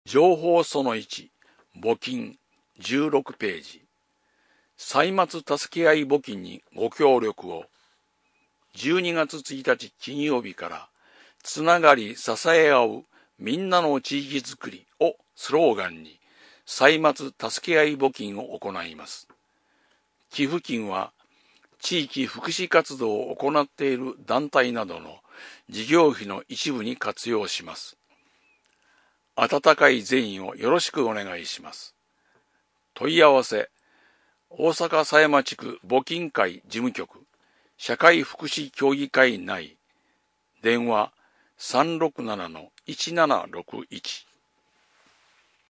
情報その1、募金16ページ。歳末助け合い募金にご協力を。12月1日金曜日から、つながり支え合うみんなの地域づくりをスローガンに、歳末助け合い募金を行います。寄付金は、地域福祉活動を行っている団体などの事業費の一部に活用します。温かい善意をよろしくお願いします。問い合わせ、大阪狭山地区募金会事務局、社会福祉協議会内、電話367-1761